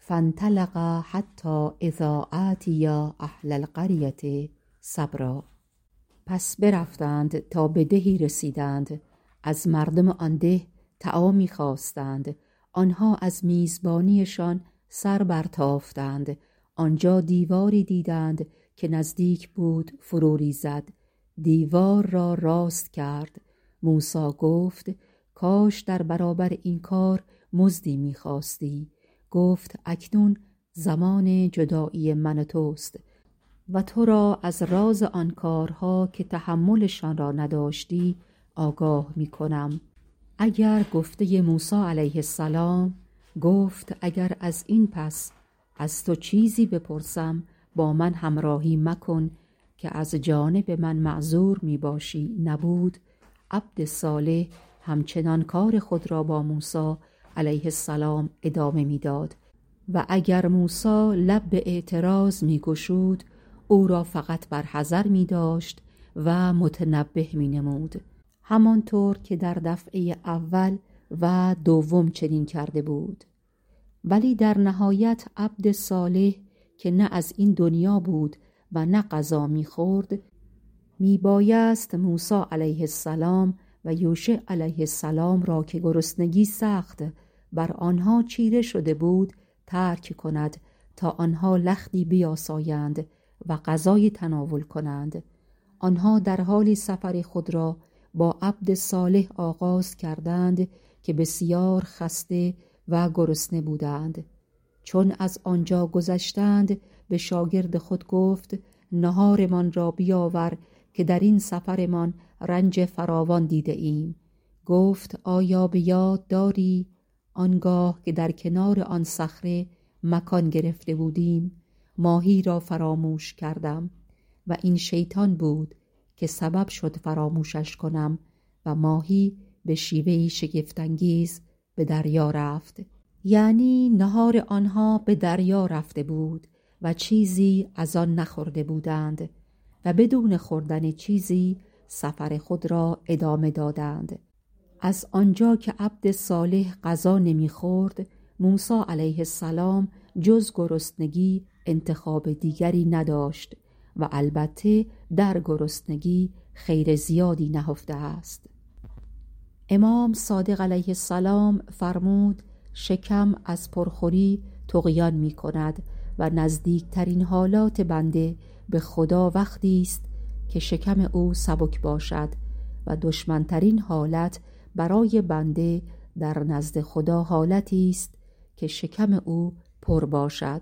فانطلقا حتی اذا آتیا اهل القریة صبرا. پس برفتند تا به دهی رسیدند، از مردم آن ده طعامی خواستند. آنها از میزبانیشان سر برتافتند. آنجا دیواری دیدند که نزدیک بود فرو ریزد. دیوار را راست کرد. موسی گفت کاش در برابر این کار مزدی می‌خواستی. گفت اکنون زمان جدایی من و توست و تو را از راز آن کارها که تحملشان را نداشتی آگاه می‌کنم. اگر گفته موسی علیه السلام گفت اگر از این پس از تو چیزی بپرسم با من همراهی مکن که از جانب من معذور می باشی نبود، عبد صالح همچنان کار خود را با موسی علیه السلام ادامه می داد و اگر موسی لب به اعتراض می گشود او را فقط بر حذر می داشت و متنبه می نمود، همانطور که در دفعه اول و دوم چنین کرده بود. ولی در نهایت عبد صالح که نه از این دنیا بود و نه غذا می‌خورد، میبایست موسی علیه السلام و یوشع علیه السلام را که گرسنگی سخت بر آنها چیره شده بود ترک کند تا آنها لختی بیاسایند و غذای تناول کنند. آنها در حال سفر خود را با عبد صالح آغاز کردند که بسیار خسته و گرسنه بودند. چون از آنجا گذشتند به شاگرد خود گفت نهارمان را بیاور که در این سفرمان رنج فراوان دیده ایم. گفت آیا به یاد داری آنگاه که در کنار آن صخره مکان گرفته بودیم ماهی را فراموش کردم و این شیطان بود که سبب شد فراموشش کنم و ماهی به شیوهی شگفت‌انگیز به دریا رفت. یعنی نهار آنها به دریا رفته بود و چیزی از آن نخورده بودند و بدون خوردن چیزی سفر خود را ادامه دادند. از آنجا که عبد صالح غذا نمیخورد، موسی علیه السلام جز گرسنگی انتخاب دیگری نداشت و البته در گرسنگی خیر زیادی نهفته است. امام صادق علیه السلام فرمود شکم از پرخوری طغیان می کند و نزدیکترین حالات بنده به خدا وقتی است که شکم او سبک باشد و دشمنترین حالت برای بنده در نزد خدا حالتی است که شکم او پر باشد.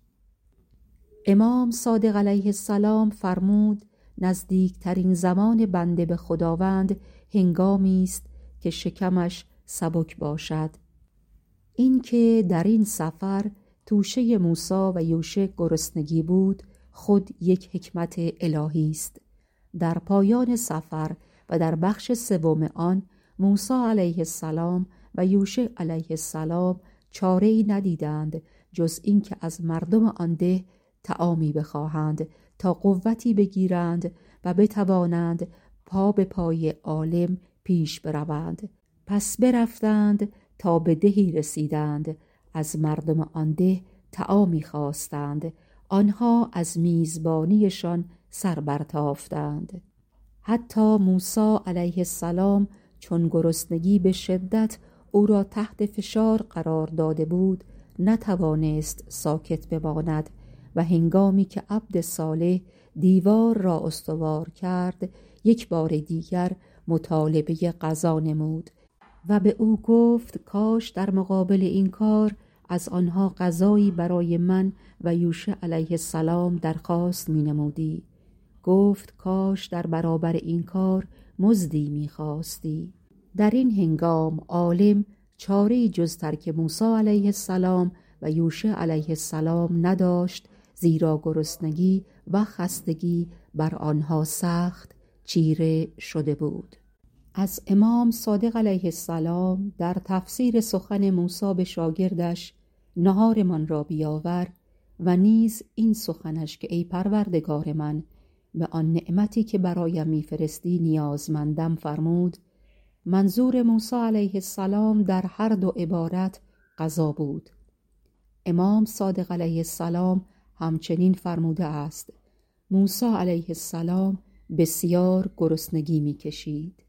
امام صادق علیه السلام فرمود نزدیکترین زمان بنده به خداوند هنگامی است که شکمش سبک باشد. این که در این سفر توشه موسی و یوشع گرسنگی بود خود یک حکمت الهی است. در پایان سفر و در بخش سوم آن موسی علیه السلام و یوشع علیه السلام چاره‌ای ندیدند جز این که از مردم آن ده طعامی بخواهند تا قوتی بگیرند و بتوانند پا به پای عالم پیش بروند. پس برفتند تا به دهی رسیدند، از مردم آن ده طعامی خواستند. آنها از میزبانیشان سر برتافتند. حتی موسی علیه السلام چون گرسنگی به شدت او را تحت فشار قرار داده بود نتوانست ساکت بماند و هنگامی که عبد صالح دیوار را استوار کرد یک بار دیگر مطالبه غذا نمود و به او گفت کاش در مقابل این کار از آنها غذایی برای من و یوشع علیه السلام درخواست می نمودی. گفت کاش در برابر این کار مزدی می خواستی. در این هنگام عالم چاره‌ای جز ترک موسی علیه السلام و یوشع علیه السلام نداشت، زیرا گرسنگی و خستگی بر آنها سخت چیره شده بود. از امام صادق علیه السلام در تفسیر سخن موسی به شاگردش نهارمان را بیاور و نیز این سخنش که ای پروردگار من به آن نعمتی که برایم میفرستی نیازمندم فرمود. منظور موسی علیه السلام در هر دو عبارت غذا بود. امام صادق علیه السلام همچنین فرموده است: موسی علیه السلام بسیار گرسنگی می کشید.